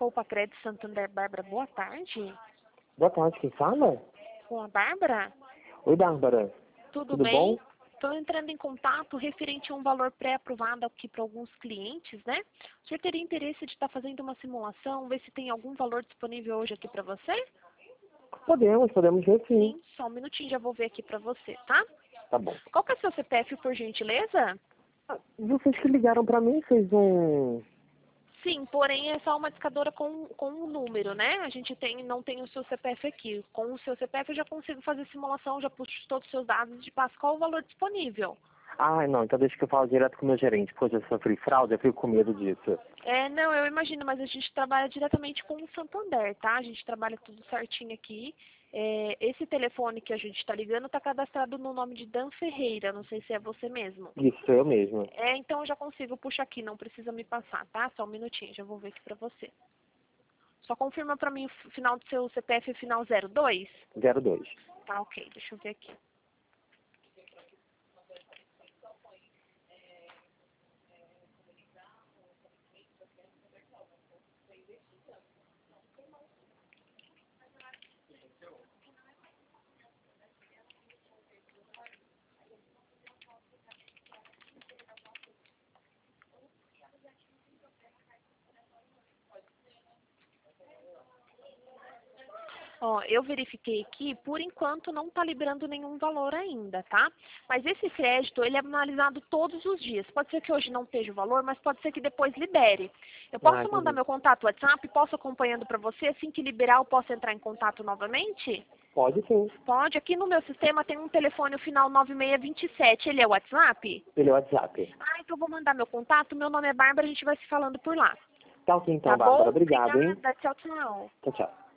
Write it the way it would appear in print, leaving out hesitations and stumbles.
Poupa Crédito Santander, Bárbara, boa tarde. Boa tarde, quem fala? Com a Bárbara? Oi, Bárbara. Tudo Tudo bem? bom? Estou entrando em contato referente a um valor pré-aprovado aqui para alguns clientes, né? O senhor teria interesse de estar fazendo uma simulação, ver se tem algum valor disponível hoje aqui para você? Podemos ver sim. Sim, só um minutinho, já vou ver aqui para você, tá? Tá bom. Qual que é o seu CPF, por gentileza? Vocês que ligaram pra mim fez um... Sim, porém é só uma discadora com um número, né? A gente não tem o seu CPF aqui. Com o seu CPF eu já consigo fazer simulação, já puxo todos os seus dados e passo qual o valor disponível. Ah, não, então deixa que eu falo direto com o meu gerente. Pois eu sofri fraude, eu fico com medo disso. Não, eu imagino, mas a gente trabalha diretamente com o Santander, tá? A gente trabalha tudo certinho aqui. Esse telefone que a gente está ligando está cadastrado no nome de Dan Ferreira, não sei se é você mesmo. Isso, sou eu mesmo. Então eu já consigo puxar aqui, não precisa me passar, tá? Só um minutinho, já vou ver aqui pra você. Só confirma pra mim o final do seu CPF, final 02? 02. Tá, ok, deixa eu ver aqui. Ó, eu verifiquei aqui, por enquanto não está liberando nenhum valor ainda, tá? Mas esse crédito, ele é analisado todos os dias. Pode ser que hoje não esteja o valor, mas pode ser que depois libere. Eu Ah, posso mandar entendi. meu contato WhatsApp, posso acompanhando para você, assim que liberar eu posso entrar em contato novamente? Pode sim. Pode, aqui no meu sistema tem um telefone, o final 9627, ele é o WhatsApp? Ele é o WhatsApp. Então eu vou mandar meu contato, meu nome é Bárbara, a gente vai se falando por lá. Tá ok Tá então, Bárbara. bom? Obrigado, hein? Obrigada, tchau, tchau. Tchau, tchau.